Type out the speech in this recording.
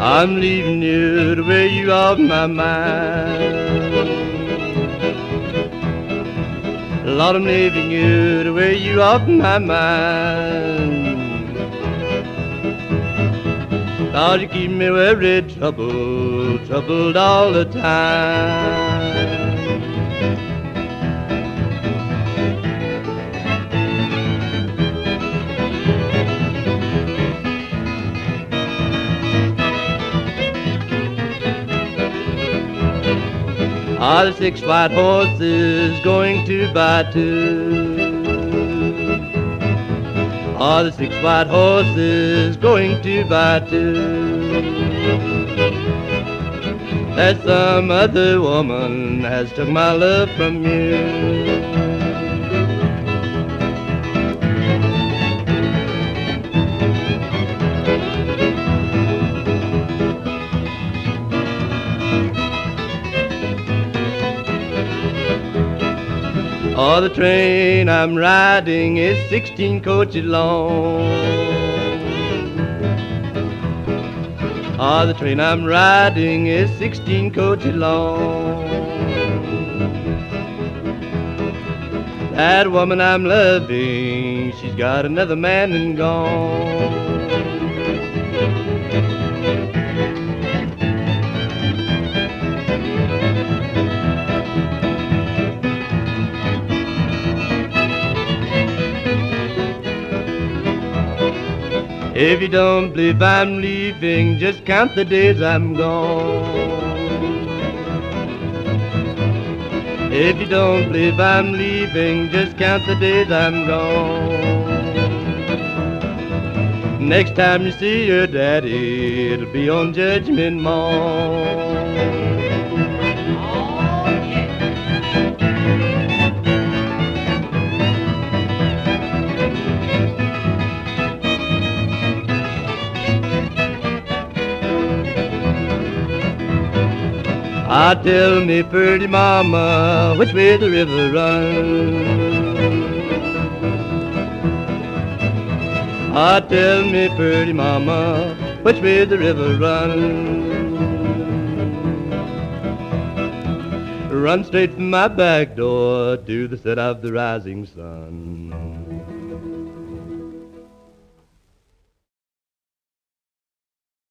I'm leaving you to wear you off my mind. Lord, I'm leaving you to wear you off my mind. 'Cause you keep me worried, troubled all the time. Are the 6 white horses going 2 by 2? Are the 6 white horses going 2 by 2? That some other woman has took my love from you. Oh, the train I'm riding is 16 coaches long. Oh, the train I'm riding is 16 coaches long. That woman I'm loving, she's got another man and gone. If you don't believe I'm leaving, just count the days I'm gone. If you don't believe I'm leaving, just count the days I'm gone. Next time you see your daddy, it'll be on Judgment Morn. Ah, tell me, pretty mama, which way the river runs. Ah, tell me, pretty mama, which way the river runs. Run straight from my back door to the set of the rising sun.